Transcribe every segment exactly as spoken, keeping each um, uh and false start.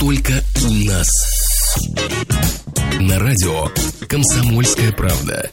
только у нас. На радио «Комсомольская правда».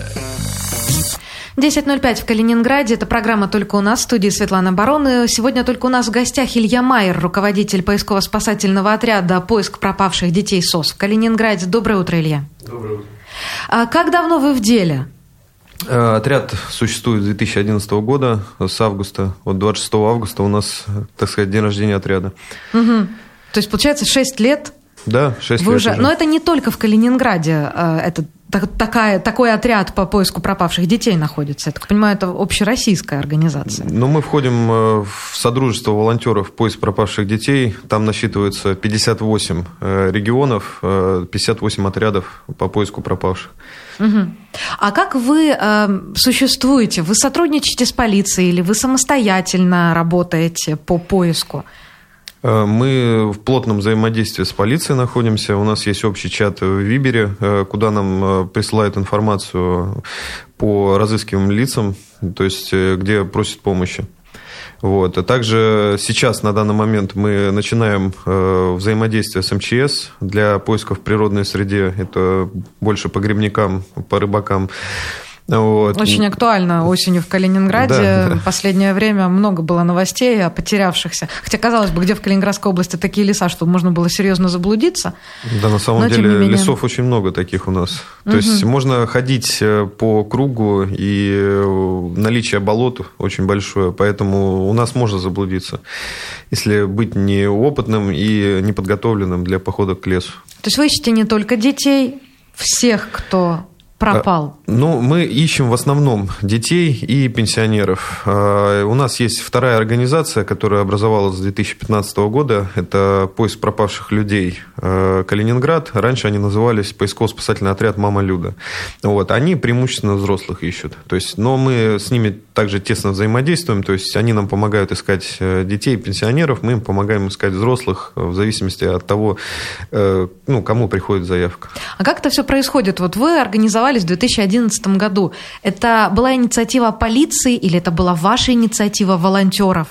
десять ноль пять в Калининграде. Это программа «Только у нас», в студии Светлана Барон. Сегодня только у нас в гостях Илья Майер, руководитель поисково-спасательного отряда «Поиск пропавших детей СОС» в Калининграде. Доброе утро, Илья. Доброе утро. А как давно вы в деле? Отряд существует с две тысячи одиннадцатого года, с августа. Вот двадцать шестого августа у нас, так сказать, день рождения отряда. Угу. То есть, получается, шесть лет? Да, шесть вы лет уже... уже. Но это не только в Калининграде. Это такая, такой отряд по поиску пропавших детей находится. Я так понимаю, это общероссийская организация. Ну, мы входим в Содружество волонтеров «Поиск пропавших детей». Там насчитывается пятьдесят восемь регионов, пятьдесят восемь отрядов по поиску пропавших. Угу. А как вы э, существуете? Вы сотрудничаете с полицией или вы самостоятельно работаете по поиску? Мы в плотном взаимодействии с полицией находимся. У нас есть общий чат в Вибере, куда нам присылают информацию по разыскиваемым лицам, то есть где просят помощи. Вот. А также сейчас, на данный момент, мы начинаем взаимодействие с эм че эс для поиска в природной среде. Это больше по грибникам, по рыбакам. Вот. Очень актуально осенью в Калининграде. Да, да. В последнее время много было новостей о потерявшихся. Хотя, казалось бы, где в Калининградской области такие леса, чтобы можно было серьезно заблудиться. Да, на самом Но, деле, менее... лесов очень много таких у нас. Угу. То есть можно ходить по кругу, и наличие болот очень большое, поэтому у нас можно заблудиться, если быть неопытным и неподготовленным для похода к лесу. То есть вы ищете не только детей, всех, кто... пропал? Ну, мы ищем в основном детей и пенсионеров. У нас есть вторая организация, которая образовалась с две тысячи пятнадцатого года. Это «Поиск пропавших людей Калининград». Раньше они назывались «Поисково-спасательный отряд Мама Люда». Вот. Они преимущественно взрослых ищут. То есть, но мы с ними также тесно взаимодействуем. То есть они нам помогают искать детей и пенсионеров, мы им помогаем искать взрослых в зависимости от того, ну, кому приходит заявка. А как это все происходит? Вот вы организовали в две тысячи одиннадцатом году. Это была инициатива полиции или это была ваша инициатива волонтеров?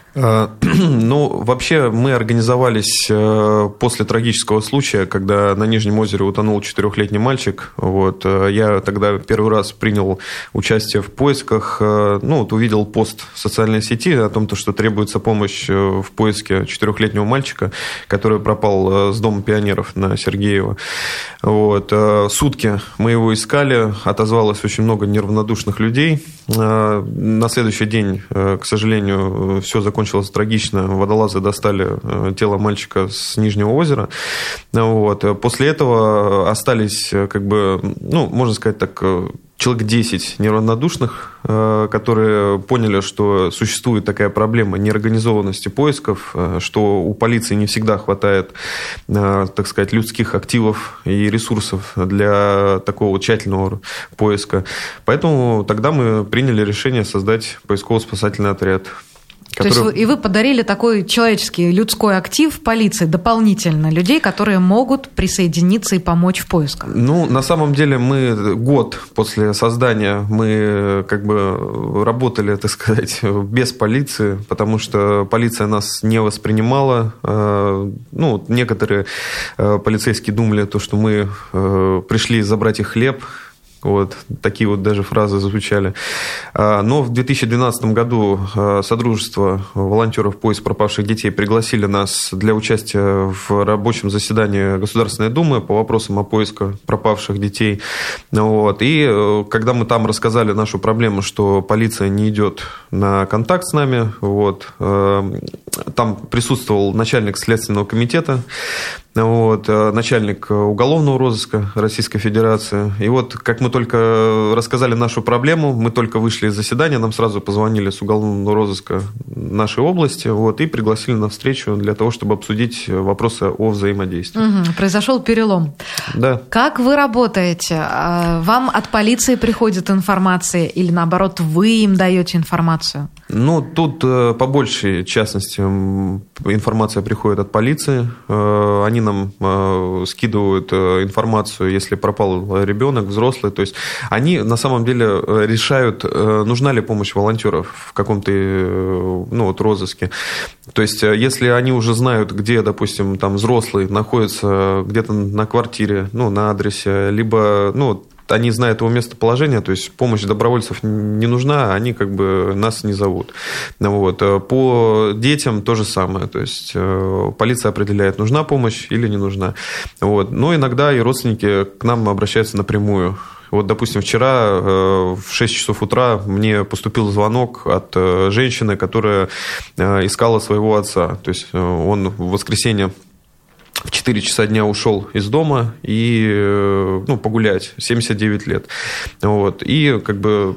Ну, вообще мы организовались после трагического случая, когда на Нижнем озере утонул четырехлетний мальчик. Вот. Я тогда первый раз принял участие в поисках. Ну, вот увидел пост в социальной сети о том, что требуется помощь в поиске четырехлетнего мальчика, который пропал с Дома пионеров на Сергеева. Вот. Сутки мы его искали, отозвалось очень много неравнодушных людей. На следующий день, к сожалению, все закончилось Кончилось трагично. Водолазы достали тело мальчика с Нижнего озера. Вот. После этого остались, как бы, ну, можно сказать так, человек десять неравнодушных, которые поняли, что существует такая проблема неорганизованности поисков, что у полиции не всегда хватает, так сказать, людских активов и ресурсов для такого тщательного поиска. Поэтому тогда мы приняли решение создать поисково-спасательный отряд. Который... То есть и вы подарили такой человеческий, людской актив полиции дополнительно, людей, которые могут присоединиться и помочь в поисках? Ну, на самом деле мы год после создания мы как бы работали, так сказать, без полиции, потому что полиция нас не воспринимала. Ну, некоторые полицейские думали, то, что мы пришли забрать их хлеб. Вот такие вот даже фразы звучали. Но в две тысячи двенадцатом году Содружество волонтеров «Поиск пропавших детей» пригласили нас для участия в рабочем заседании Государственной Думы по вопросам о поиске пропавших детей. Вот. И когда мы там рассказали нашу проблему, что полиция не идет на контакт с нами, вот, там присутствовал начальник Следственного комитета, вот, начальник уголовного розыска Российской Федерации. И вот, как мы только рассказали нашу проблему, мы только вышли из заседания, нам сразу позвонили с уголовного розыска нашей области, вот, и пригласили на встречу для того, чтобы обсудить вопросы о взаимодействии. Угу, произошел перелом. Да. Как вы работаете? Вам от полиции приходит информация или, наоборот, вы им даете информацию? Ну, тут по большей частности информация приходит от полиции. Они админам скидывают информацию, если пропал ребенок, взрослый. То есть они на самом деле решают, нужна ли помощь волонтеров в каком-то, ну, вот, розыске. То есть если они уже знают, где, допустим, там взрослый находится где-то на квартире, ну, на адресе, либо, ну, они знают его местоположение, то есть помощь добровольцев не нужна, они как бы нас не зовут. Вот. По детям то же самое, то есть полиция определяет, нужна помощь или не нужна. Вот. Но иногда и родственники к нам обращаются напрямую. Вот, допустим, вчера в шесть часов утра мне поступил звонок от женщины, которая искала своего отца. То есть он в воскресенье в четыре часа дня ушел из дома и, ну, погулять, семьдесят девять лет. Вот. И как бы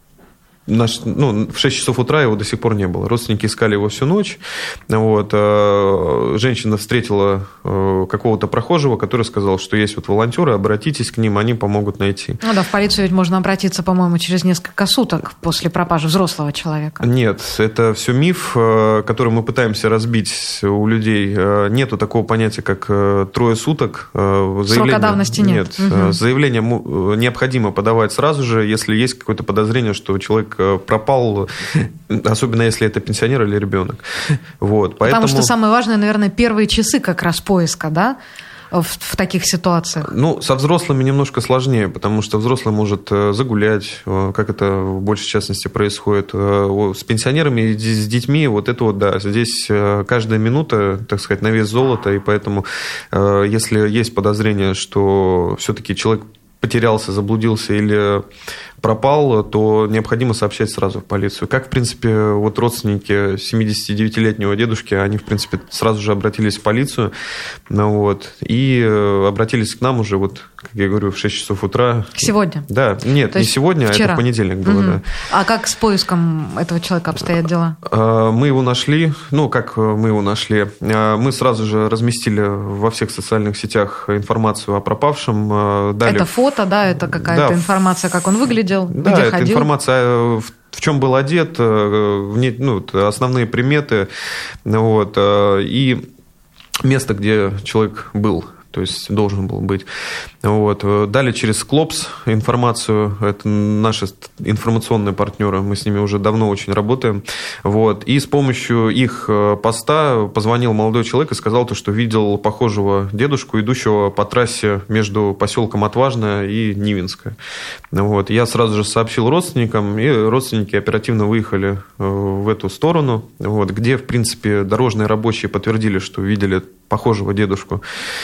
наш, ну, в шесть часов утра его до сих пор не было. Родственники искали его всю ночь. Вот. Женщина встретила какого-то прохожего, который сказал, что есть вот волонтеры, обратитесь к ним, они помогут найти. Ну да, в полицию ведь можно обратиться, по-моему, через несколько суток после пропажи взрослого человека. Нет, это все миф, который мы пытаемся разбить у людей. Нету такого понятия, как трое суток. Заявление... Срока давности нет. Нет. Угу. Заявление необходимо подавать сразу же, если есть какое-то подозрение, что человек пропал, особенно если это пенсионер или ребенок. Вот, поэтому... Потому что самое важное, наверное, первые часы как раз поиска, да, в, в таких ситуациях? Ну, со взрослыми немножко сложнее, потому что взрослый может загулять, как это в большей частности происходит. С пенсионерами и с детьми вот это вот, да, здесь каждая минута, так сказать, на вес золота, и поэтому, если есть подозрение, что все-таки человек потерялся, заблудился или пропал, то необходимо сообщать сразу в полицию. Как, в принципе, вот родственники семидесятидевятилетнего дедушки, они, в принципе, сразу же обратились в полицию, ну, вот, и обратились к нам уже, вот, как я говорю, в шесть часов утра. Сегодня? Да, нет, то не сегодня, вчера. А это в понедельник было, угу. Да. А как с поиском этого человека обстоят дела? Мы его нашли, ну, как мы его нашли? Мы сразу же разместили во всех социальных сетях информацию о пропавшем. Дали... Это фото, да, это какая-то да. информация, как он выглядел? Да, где это ходил? Информация, в, в чем был одет, ну, основные приметы, вот, и место, где человек был. То есть должен был быть. Вот. Дали через Клопс информацию. Это наши информационные партнеры. Мы с ними уже давно очень работаем. Вот. И с помощью их поста позвонил молодой человек и сказал, то, что видел похожего дедушку, идущего по трассе между поселком Отважное и Нивинское. Вот. Я сразу же сообщил родственникам, и родственники оперативно выехали в эту сторону, вот, где, в принципе, дорожные рабочие подтвердили, что видели похожего дедушку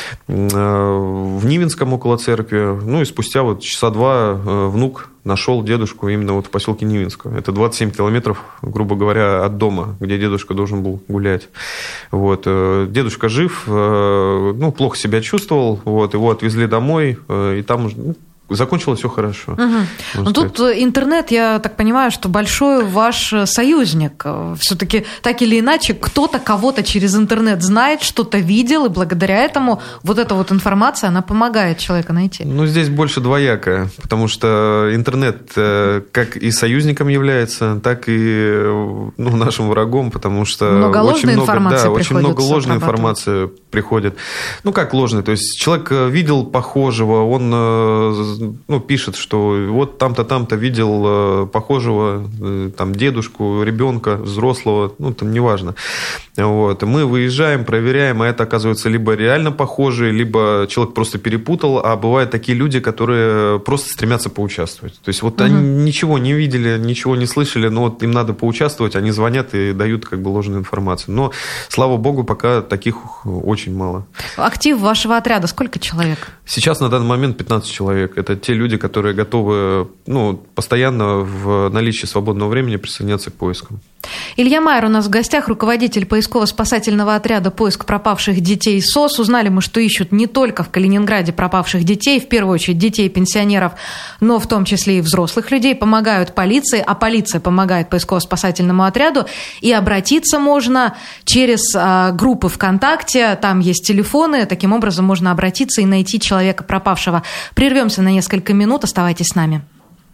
в Нивинском около церкви. Ну и спустя вот часа два внук нашел дедушку именно вот в поселке Нивинского. Это двадцать семь километров, грубо говоря, от дома, где дедушка должен был гулять. Вот. Дедушка жив, ну, плохо себя чувствовал, вот, его отвезли домой, и там уже... Закончилось все хорошо. Угу. Но тут интернет, я так понимаю, что большой ваш союзник. Все-таки так или иначе кто-то кого-то через интернет знает, что-то видел, и благодаря этому вот эта вот информация, она помогает человека найти. Ну, здесь больше двоякое, потому что интернет как и союзником является, так и, ну, нашим врагом, потому что много очень ложной много, информации да, очень много ложной информации приходит. Ну, как ложной? То есть человек видел похожего, он... ну, пишет, что вот там-то, там-то видел похожего там дедушку, ребенка, взрослого, ну, там неважно. Вот. Мы выезжаем, проверяем, а это, оказывается, либо реально похожие, либо человек просто перепутал, а бывают такие люди, которые просто стремятся поучаствовать. То есть вот угу. они ничего не видели, ничего не слышали, но вот им надо поучаствовать, они звонят и дают как бы ложную информацию. Но, слава богу, пока таких очень мало. Актив вашего отряда сколько человек? Сейчас на данный момент пятнадцать человек. Это те люди, которые готовы, ну, постоянно в наличии свободного времени присоединяться к поискам. Илья Майер у нас в гостях, руководитель поисково-спасательного отряда «Поиск пропавших детей СОС». Узнали мы, что ищут не только в Калининграде пропавших детей, в первую очередь детей пенсионеров, но в том числе и взрослых людей. Помогают полиции, а полиция помогает поисково-спасательному отряду. И обратиться можно через а, группы ВКонтакте, там есть телефоны, таким образом можно обратиться и найти человека пропавшего. Прервемся на несколько минут, оставайтесь с нами.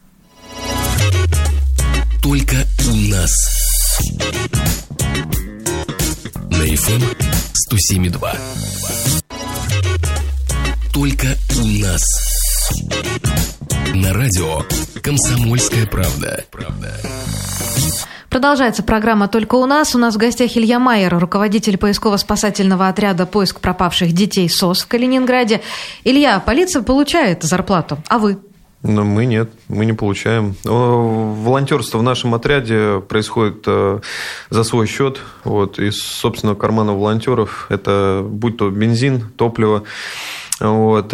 Только у нас. На эф эм сто семь и два. Только у нас. На радио «Комсомольская правда». Продолжается программа «Только у нас». У нас в гостях Илья Майер, руководитель поисково-спасательного отряда «Поиск пропавших детей СОС» в Калининграде. Илья, полиция получает зарплату, а вы? Но мы нет, мы не получаем. Волонтерство в нашем отряде происходит за свой счет. Вот, из собственного кармана волонтеров. Это будь то бензин, топливо. Вот.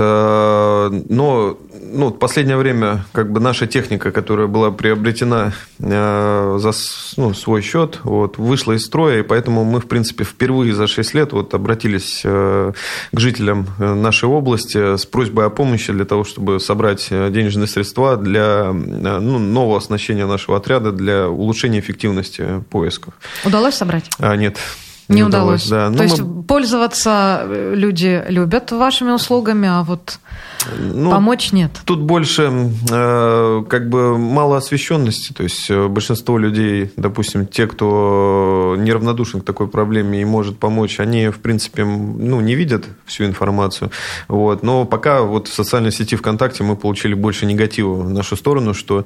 Но ну, в последнее время как бы наша техника, которая была приобретена за ну, свой счет, вот, вышла из строя, и поэтому мы, в принципе, впервые за шесть лет вот, обратились к жителям нашей области с просьбой о помощи для того, чтобы собрать денежные средства для ну, нового оснащения нашего отряда для улучшения эффективности поисков. Удалось собрать? А, нет. Не, не удалось. удалось да. То ну, есть мы... пользоваться люди любят вашими услугами, а вот ну, помочь нет. Тут больше э, как бы мало освещенности. То есть большинство людей, допустим, те, кто неравнодушен к такой проблеме и может помочь, они, в принципе, ну, не видят всю информацию. Вот. Но пока вот в социальной сети ВКонтакте мы получили больше негатива в нашу сторону, что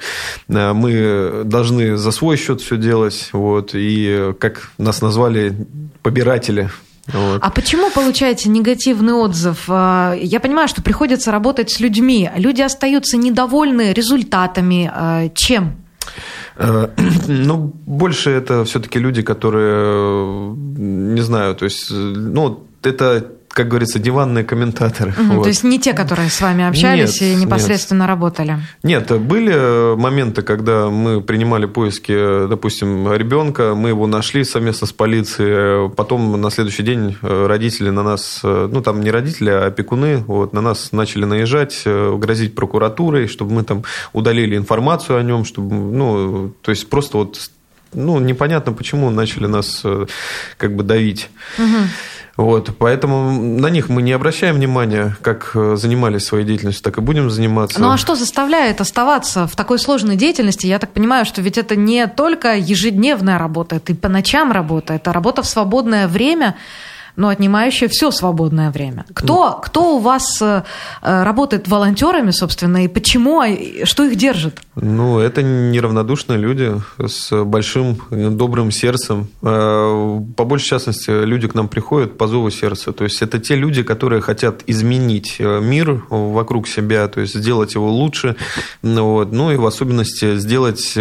мы должны за свой счет все делать. Вот, и как нас назвали, побиратели. Вот. А почему получаете негативный отзыв? Я понимаю, что приходится работать с людьми. Люди остаются недовольны результатами. Чем? Ну, больше это все-таки люди, которые, не знаю, то есть, ну, это... как говорится, диванные комментаторы. Угу, вот. То есть не те, которые с вами общались нет, и непосредственно нет. работали? Нет, были моменты, когда мы принимали поиски, допустим, ребенка, мы его нашли совместно с полицией, потом на следующий день родители на нас, ну там не родители, а опекуны, вот, на нас начали наезжать, грозить прокуратурой, чтобы мы там удалили информацию о нем, чтобы, ну, то есть просто вот, ну, непонятно, почему начали нас как бы давить. Угу. Вот, поэтому на них мы не обращаем внимания, как занимались своей деятельностью, так и будем заниматься. Ну а что заставляет оставаться в такой сложной деятельности? Я так понимаю, что ведь это не только ежедневная работа, это и по ночам работа, это работа в свободное время, но отнимающая все свободное время. Кто, кто у вас работает волонтерами, собственно, и почему, что их держит? Ну, это неравнодушные люди с большим добрым сердцем. По большей частности, люди к нам приходят по зову сердца. То есть это те люди, которые хотят изменить мир вокруг себя, то есть сделать его лучше, вот, ну и в особенности сделать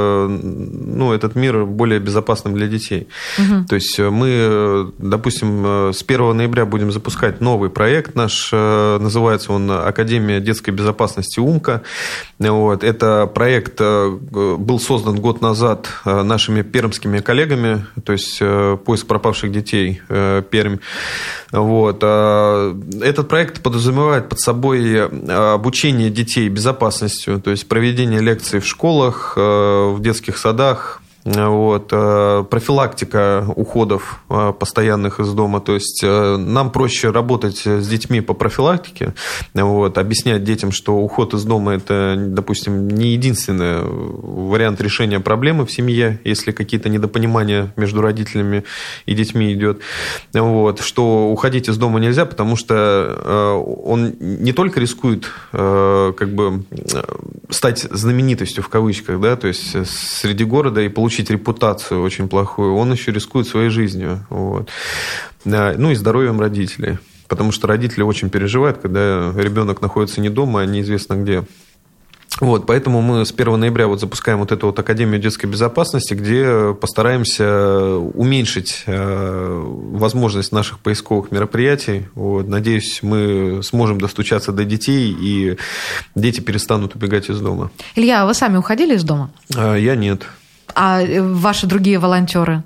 ну, этот мир более безопасным для детей. Угу. То есть мы, допустим, с первого ноября будем запускать новый проект наш, называется он «Академия детской безопасности УМКа». Вот. Это проект был создан год назад нашими пермскими коллегами, то есть «Поиск пропавших детей» Пермь. Вот. Этот проект подразумевает под собой обучение детей безопасностью, то есть проведение лекций в школах, в детских садах, вот, профилактика уходов постоянных из дома. То есть нам проще работать с детьми по профилактике, вот, объяснять детям, что уход из дома – это, допустим, не единственный вариант решения проблемы в семье, если какие-то недопонимания между родителями и детьми идет. Вот, что уходить из дома нельзя, потому что он не только рискует как бы стать знаменитостью в кавычках, да, то есть среди города и получить репутацию очень плохую, он еще рискует своей жизнью. Вот. Ну и здоровьем родителей. Потому что родители очень переживают, когда ребенок находится не дома, а неизвестно где. Вот, поэтому мы с первого ноября вот запускаем вот эту вот Академию детской безопасности, где постараемся уменьшить возможность наших поисковых мероприятий. Вот, надеюсь, мы сможем достучаться до детей, и дети перестанут убегать из дома. Илья, а вы сами уходили из дома? Я нет. А ваши другие волонтеры?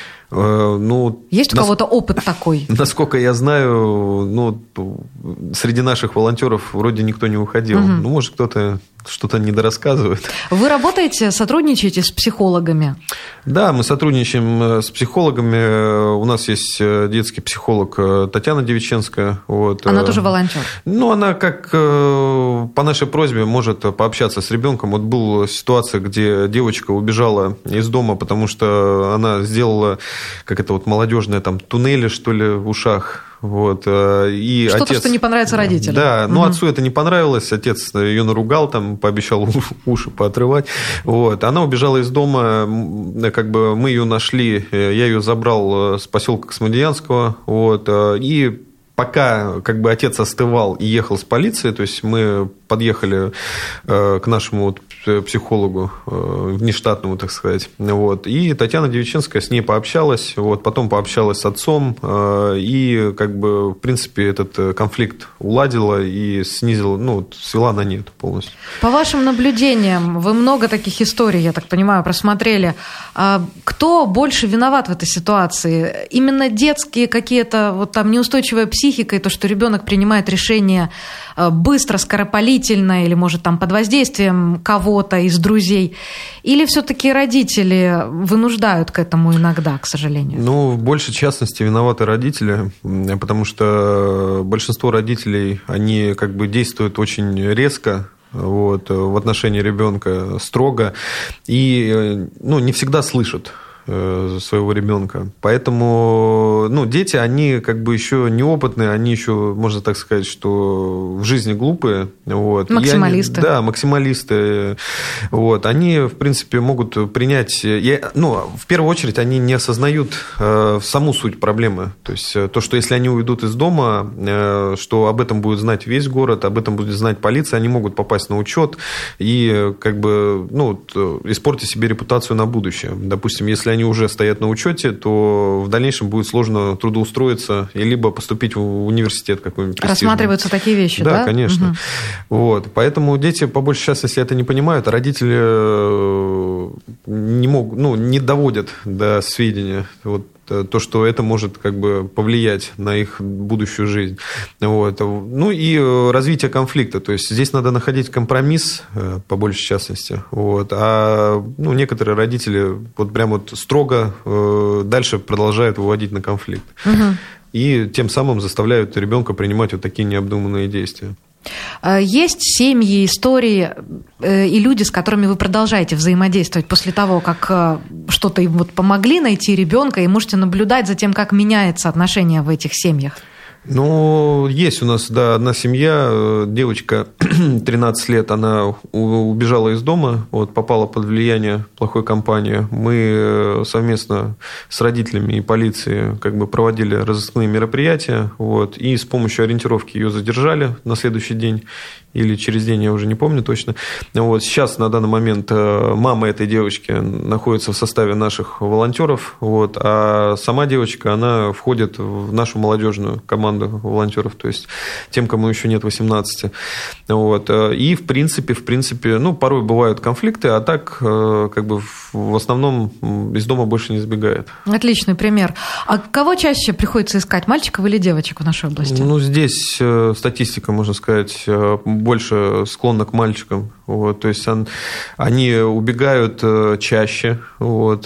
Ну, есть у нас... кого-то опыт такой? Насколько я знаю, ну, среди наших волонтеров вроде никто не уходил. Угу. Ну, может, кто-то что-то недорассказывает. Вы работаете, сотрудничаете с психологами? Да, мы сотрудничаем с психологами. У нас есть детский психолог Татьяна Девиченская. Вот. Она тоже волонтер? Ну, она как по нашей просьбе может пообщаться с ребенком. Вот была ситуация, где девочка убежала из дома, потому что она сделала, как это вот молодежное, там, туннели, что ли, в ушах. Вот, и Что-то, отец... что не понравится родителям. Да, но угу. отцу это не понравилось, отец ее наругал, там, пообещал уши поотрывать. Вот. Она убежала из дома, как бы мы ее нашли, я ее забрал с поселка Космодемьянского, вот, и пока как бы отец остывал и ехал с полицией, то есть мы подъехали э, к нашему вот психологу, э, внештатному, так сказать, вот, и Татьяна Девичинская с ней пообщалась, вот, потом пообщалась с отцом, э, и как бы, в принципе, этот конфликт уладила и снизила, ну, свела на нет полностью. По вашим наблюдениям, вы много таких историй, я так понимаю, просмотрели. Кто больше виноват в этой ситуации? Именно детские какие-то, вот там, неустойчивая психика, и то, что ребенок принимает решение быстро, скоропалительно, или, может, там, под воздействием кого-то из друзей, или все-таки родители вынуждают к этому иногда, к сожалению? Ну, в большей частности виноваты родители, потому что большинство родителей, они как бы действуют очень резко, вот, в отношении ребенка строго, и, ну, не всегда слышат своего ребенка. Поэтому, ну, дети, они как бы еще неопытные, они еще, можно так сказать, что в жизни глупые. Вот. Максималисты. Они, да, максималисты. Вот. Они, в принципе, могут принять... Ну, в первую очередь, они не осознают саму суть проблемы. То есть, то, что если они уйдут из дома, что об этом будет знать весь город, об этом будет знать полиция, они могут попасть на учет и как бы, ну, испортить себе репутацию на будущее. Допустим, если они уже стоят на учете, то в дальнейшем будет сложно трудоустроиться и либо поступить в университет какой-нибудь престижный. Рассматриваются такие вещи, да? Да, конечно. Угу. Вот. Поэтому дети, по большей части, это не понимают, а родители не могут, ну, не доводят до сведения вот, то, что это может как бы повлиять на их будущую жизнь. Вот. Ну и развитие конфликта. То есть здесь надо находить компромисс, по большей частности. Вот. А ну, некоторые родители вот прям вот строго дальше продолжают выводить на конфликт. Угу. И тем самым заставляют ребенка принимать вот такие необдуманные действия. Есть семьи, истории и люди, с которыми вы продолжаете взаимодействовать после того, как что-то им вот помогли найти ребенка, и можете наблюдать за тем, как меняется отношение в этих семьях? Ну, есть у нас, да, одна семья, девочка тринадцать лет, она убежала из дома, вот, попала под влияние плохой компании. Мы совместно с родителями и полицией как бы проводили разыскные мероприятия, вот, и с помощью ориентировки ее задержали на следующий день или через день, я уже не помню точно. Вот, сейчас на данный момент мама этой девочки находится в составе наших волонтеров, вот, а сама девочка, она входит в нашу молодежную команду волонтеров, то есть тем, кому еще нет восемнадцати. Вот. И, в принципе, в принципе, ну, порой бывают конфликты, а так, как бы, в основном из дома больше не сбегает. Отличный пример. А кого чаще приходится искать, мальчиков или девочек в нашей области? Ну, здесь статистика, можно сказать, больше склонна к мальчикам. Вот. То есть он, они убегают чаще, вот.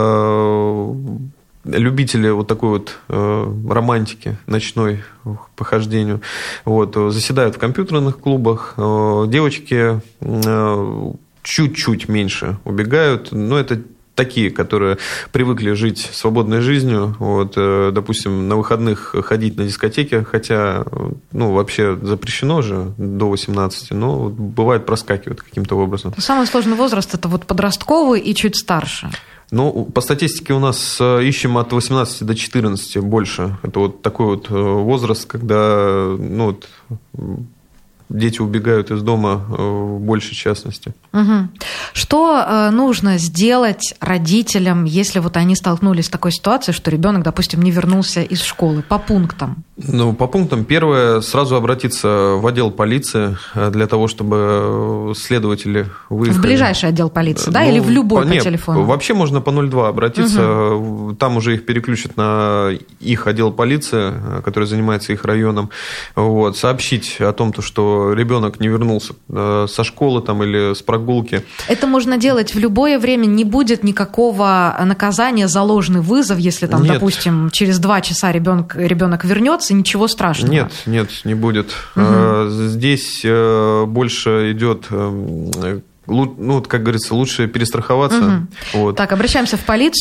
Любители вот такой вот э, романтики, ночной похождению, вот, заседают в компьютерных клубах, э, девочки э, чуть-чуть меньше убегают, но это такие, которые привыкли жить свободной жизнью, вот, э, допустим, на выходных ходить на дискотеки, хотя, ну, вообще запрещено же до восемнадцати, но бывает проскакивают каким-то образом. Самый сложный возраст – это вот подростковый и чуть старше. Ну, по статистике у нас ищем от восемнадцати до четырнадцати больше. Это вот такой вот возраст, когда, ну, вот, дети убегают из дома в большей частности. Угу. Что нужно сделать родителям, если вот они столкнулись с такой ситуацией, что ребенок, допустим, не вернулся из школы? По пунктам. Ну, по пунктам. Первое, сразу обратиться в отдел полиции для того, чтобы следователи выехали. В ближайший отдел полиции, да? Ну, или в любой по, по нет, телефону? Вообще можно по ноль два обратиться. Угу. Там уже их переключат на их отдел полиции, который занимается их районом. Вот, сообщить о том, что ребенок не вернулся со школы там, или с прогулки. Это можно делать в любое время, не будет никакого наказания за ложный вызов, если там, нет. допустим, через два часа ребенок, ребенок вернется, ничего страшного. Нет, нет, не будет. Угу. Здесь больше идет, ну, как говорится, лучше перестраховаться. Угу. Вот. Так, обращаемся в полицию.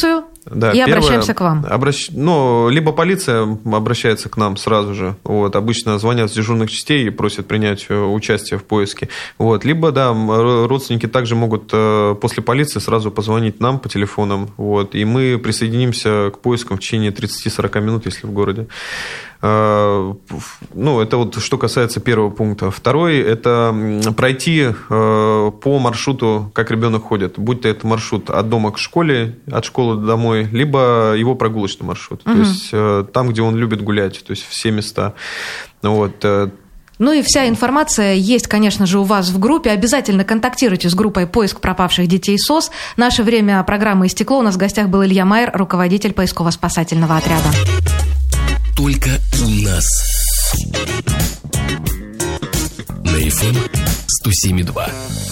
Да, и первое, обращаемся к вам. Обращ... Ну, либо полиция обращается к нам сразу же. Вот, обычно звонят с дежурных частей и просят принять участие в поиске. Вот, либо, да, родственники также могут после полиции сразу позвонить нам по телефонам. Вот, и мы присоединимся к поискам в течение тридцать-сорок минут, если в городе. Ну, это вот что касается первого пункта. Второй – это пройти по маршруту, как ребенок ходит. Будь то это маршрут от дома к школе, от школы домой, либо его прогулочный маршрут. Угу. То есть там, где он любит гулять, то есть все места. Вот. Ну и вся информация есть, конечно же, у вас в группе. Обязательно контактируйте с группой «Поиск пропавших детей СОС». Наше время программы истекло. У нас в гостях был Илья Майер, руководитель поисково-спасательного отряда. Только у нас. На эф эм сто семь и два.